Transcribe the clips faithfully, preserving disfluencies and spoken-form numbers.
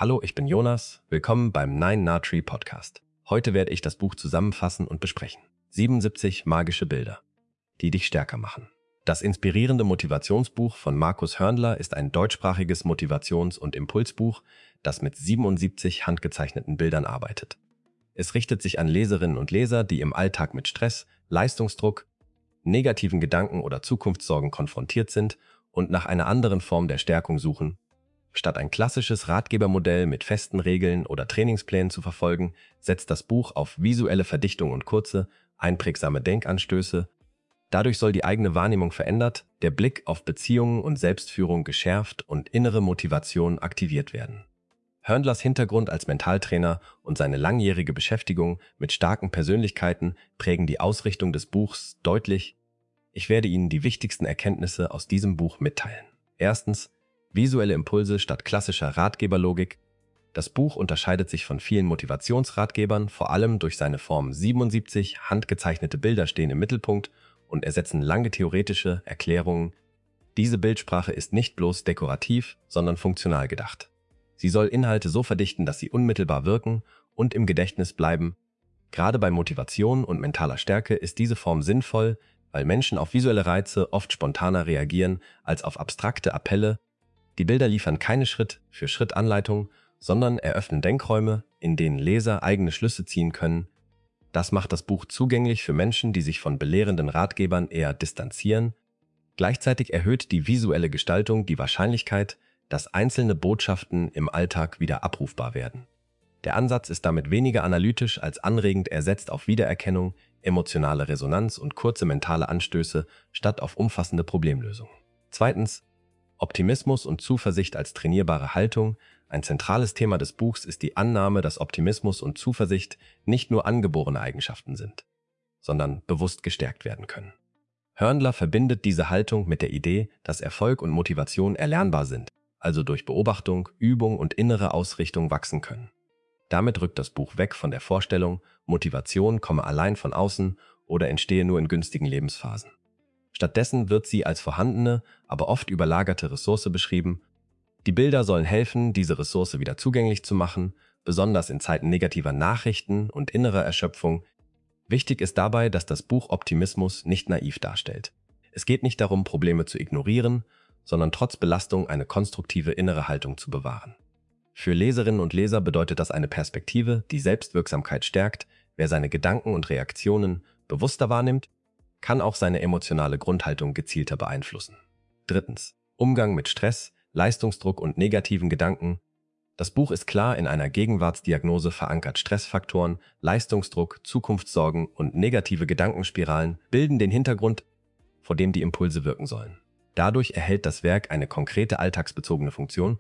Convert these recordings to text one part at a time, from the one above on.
Hallo, ich bin Jonas. Willkommen beim Nine Na Tree Podcast. Heute werde ich das Buch zusammenfassen und besprechen. siebenundsiebzig magische Bilder, die dich stärker machen. Das inspirierende Motivationsbuch von Markus Hörnler ist ein deutschsprachiges Motivations- und Impulsbuch, das mit siebenundsiebzig handgezeichneten Bildern arbeitet. Es richtet sich an Leserinnen und Leser, die im Alltag mit Stress, Leistungsdruck, negativen Gedanken oder Zukunftssorgen konfrontiert sind und nach einer anderen Form der Stärkung suchen. Statt ein klassisches Ratgebermodell mit festen Regeln oder Trainingsplänen zu verfolgen, setzt das Buch auf visuelle Verdichtung und kurze, einprägsame Denkanstöße. Dadurch soll die eigene Wahrnehmung verändert, der Blick auf Beziehungen und Selbstführung geschärft und innere Motivation aktiviert werden. Hörnlers Hintergrund als Mentaltrainer und seine langjährige Beschäftigung mit starken Persönlichkeiten prägen die Ausrichtung des Buchs deutlich. Ich werde Ihnen die wichtigsten Erkenntnisse aus diesem Buch mitteilen. Erstens, visuelle Impulse statt klassischer Ratgeberlogik. Das Buch unterscheidet sich von vielen Motivationsratgebern, vor allem durch seine Form. siebenundsiebzig handgezeichnete Bilder stehen im Mittelpunkt und ersetzen lange theoretische Erklärungen. Diese Bildsprache ist nicht bloß dekorativ, sondern funktional gedacht. Sie soll Inhalte so verdichten, dass sie unmittelbar wirken und im Gedächtnis bleiben. Gerade bei Motivation und mentaler Stärke ist diese Form sinnvoll, weil Menschen auf visuelle Reize oft spontaner reagieren als auf abstrakte Appelle. Die Bilder liefern keine Schritt-für-Schritt-Anleitung, sondern eröffnen Denkräume, in denen Leser eigene Schlüsse ziehen können. Das macht das Buch zugänglich für Menschen, die sich von belehrenden Ratgebern eher distanzieren. Gleichzeitig erhöht die visuelle Gestaltung die Wahrscheinlichkeit, dass einzelne Botschaften im Alltag wieder abrufbar werden. Der Ansatz ist damit weniger analytisch als anregend, er setzt auf Wiedererkennung, emotionale Resonanz und kurze mentale Anstöße statt auf umfassende Problemlösungen. Zweitens, Optimismus und Zuversicht als trainierbare Haltung. Ein zentrales Thema des Buchs ist die Annahme, dass Optimismus und Zuversicht nicht nur angeborene Eigenschaften sind, sondern bewusst gestärkt werden können. Hörnler verbindet diese Haltung mit der Idee, dass Erfolg und Motivation erlernbar sind, also durch Beobachtung, Übung und innere Ausrichtung wachsen können. Damit rückt das Buch weg von der Vorstellung, Motivation komme allein von außen oder entstehe nur in günstigen Lebensphasen. Stattdessen wird sie als vorhandene, aber oft überlagerte Ressource beschrieben. Die Bilder sollen helfen, diese Ressource wieder zugänglich zu machen, besonders in Zeiten negativer Nachrichten und innerer Erschöpfung. Wichtig ist dabei, dass das Buch Optimismus nicht naiv darstellt. Es geht nicht darum, Probleme zu ignorieren, sondern trotz Belastung eine konstruktive innere Haltung zu bewahren. Für Leserinnen und Leser bedeutet das eine Perspektive, die Selbstwirksamkeit stärkt. Wer seine Gedanken und Reaktionen bewusster wahrnimmt, kann auch seine emotionale Grundhaltung gezielter beeinflussen. Drittens. Umgang mit Stress, Leistungsdruck und negativen Gedanken. Das Buch ist klar in einer Gegenwartsdiagnose verankert. Stressfaktoren, Leistungsdruck, Zukunftssorgen und negative Gedankenspiralen bilden den Hintergrund, vor dem die Impulse wirken sollen. Dadurch erhält das Werk eine konkrete alltagsbezogene Funktion.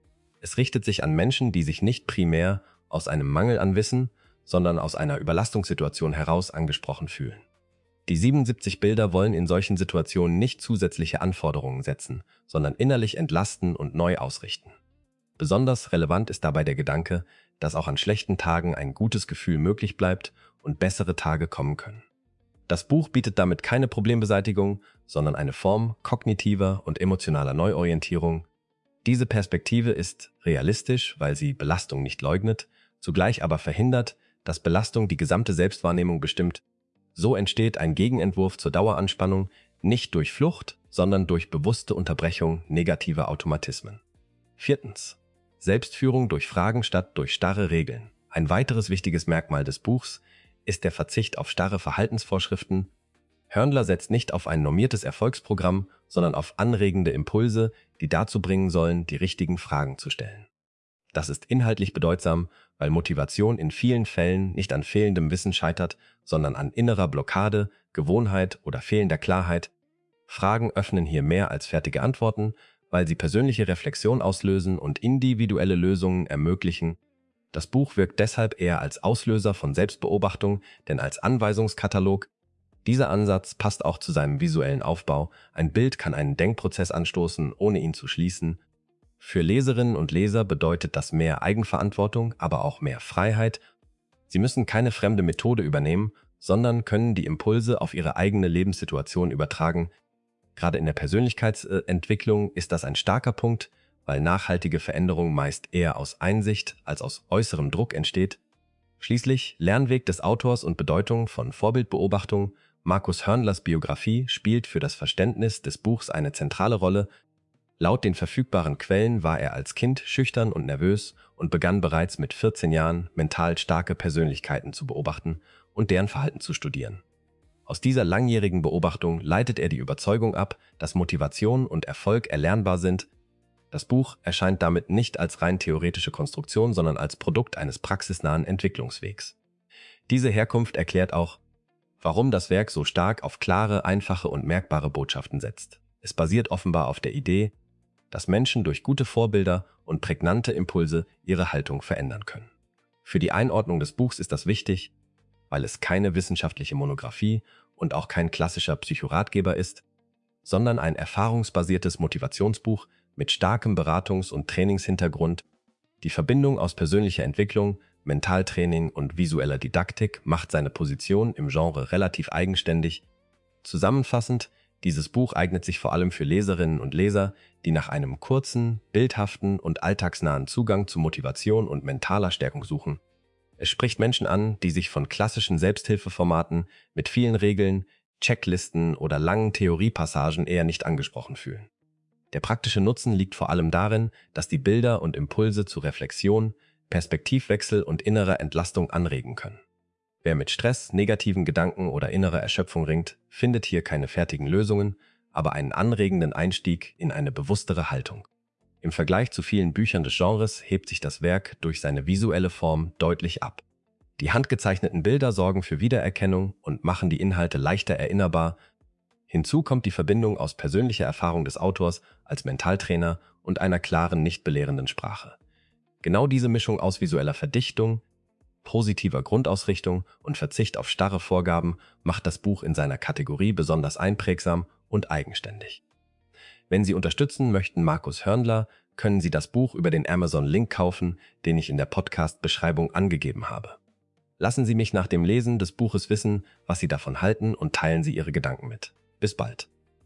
Es richtet sich an Menschen, die sich nicht primär aus einem Mangel an Wissen, sondern aus einer Überlastungssituation heraus angesprochen fühlen. Die siebenundsiebzig Bilder wollen in solchen Situationen nicht zusätzliche Anforderungen setzen, sondern innerlich entlasten und neu ausrichten. Besonders relevant ist dabei der Gedanke, dass auch an schlechten Tagen ein gutes Gefühl möglich bleibt und bessere Tage kommen können. Das Buch bietet damit keine Problembeseitigung, sondern eine Form kognitiver und emotionaler Neuorientierung. Diese Perspektive ist realistisch, weil sie Belastung nicht leugnet, zugleich aber verhindert, dass Belastung die gesamte Selbstwahrnehmung bestimmt. So entsteht ein Gegenentwurf zur Daueranspannung, nicht durch Flucht, sondern durch bewusste Unterbrechung negativer Automatismen. Viertens. Selbstführung durch Fragen statt durch starre Regeln. Ein weiteres wichtiges Merkmal des Buchs ist der Verzicht auf starre Verhaltensvorschriften. Hörnler setzt nicht auf ein normiertes Erfolgsprogramm, sondern auf anregende Impulse, die dazu bringen sollen, die richtigen Fragen zu stellen. Das ist inhaltlich bedeutsam, weil Motivation in vielen Fällen nicht an fehlendem Wissen scheitert, sondern an innerer Blockade, Gewohnheit oder fehlender Klarheit. Fragen öffnen hier mehr als fertige Antworten, weil sie persönliche Reflexion auslösen und individuelle Lösungen ermöglichen. Das Buch wirkt deshalb eher als Auslöser von Selbstbeobachtung, denn als Anweisungskatalog. Dieser Ansatz passt auch zu seinem visuellen Aufbau. Ein Bild kann einen Denkprozess anstoßen, ohne ihn zu schließen. Für Leserinnen und Leser bedeutet das mehr Eigenverantwortung, aber auch mehr Freiheit. Sie müssen keine fremde Methode übernehmen, sondern können die Impulse auf ihre eigene Lebenssituation übertragen. Gerade in der Persönlichkeitsentwicklung ist das ein starker Punkt, weil nachhaltige Veränderung meist eher aus Einsicht als aus äußerem Druck entsteht. Schließlich Lernweg des Autors und Bedeutung von Vorbildbeobachtung. Markus Hörnlers Biografie spielt für das Verständnis des Buchs eine zentrale Rolle. Laut den verfügbaren Quellen war er als Kind schüchtern und nervös und begann bereits mit vierzehn Jahren, mental starke Persönlichkeiten zu beobachten und deren Verhalten zu studieren. Aus dieser langjährigen Beobachtung leitet er die Überzeugung ab, dass Motivation und Erfolg erlernbar sind. Das Buch erscheint damit nicht als rein theoretische Konstruktion, sondern als Produkt eines praxisnahen Entwicklungswegs. Diese Herkunft erklärt auch, warum das Werk so stark auf klare, einfache und merkbare Botschaften setzt. Es basiert offenbar auf der Idee, dass Menschen durch gute Vorbilder und prägnante Impulse ihre Haltung verändern können. Für die Einordnung des Buchs ist das wichtig, weil es keine wissenschaftliche Monographie und auch kein klassischer Psychoratgeber ist, sondern ein erfahrungsbasiertes Motivationsbuch mit starkem Beratungs- und Trainingshintergrund. Die Verbindung aus persönlicher Entwicklung, Mentaltraining und visueller Didaktik macht seine Position im Genre relativ eigenständig. Zusammenfassend, dieses Buch eignet sich vor allem für Leserinnen und Leser, die nach einem kurzen, bildhaften und alltagsnahen Zugang zu Motivation und mentaler Stärkung suchen. Es spricht Menschen an, die sich von klassischen Selbsthilfeformaten mit vielen Regeln, Checklisten oder langen Theoriepassagen eher nicht angesprochen fühlen. Der praktische Nutzen liegt vor allem darin, dass die Bilder und Impulse zu Reflexion, Perspektivwechsel und innerer Entlastung anregen können. Wer mit Stress, negativen Gedanken oder innerer Erschöpfung ringt, findet hier keine fertigen Lösungen, aber einen anregenden Einstieg in eine bewusstere Haltung. Im Vergleich zu vielen Büchern des Genres hebt sich das Werk durch seine visuelle Form deutlich ab. Die handgezeichneten Bilder sorgen für Wiedererkennung und machen die Inhalte leichter erinnerbar. Hinzu kommt die Verbindung aus persönlicher Erfahrung des Autors als Mentaltrainer und einer klaren, nicht belehrenden Sprache. Genau diese Mischung aus visueller Verdichtung, positiver Grundausrichtung und Verzicht auf starre Vorgaben macht das Buch in seiner Kategorie besonders einprägsam und eigenständig. Wenn Sie unterstützen möchten Markus Hörnler, können Sie das Buch über den Amazon-Link kaufen, den ich in der Podcast-Beschreibung angegeben habe. Lassen Sie mich nach dem Lesen des Buches wissen, was Sie davon halten und teilen Sie Ihre Gedanken mit. Bis bald.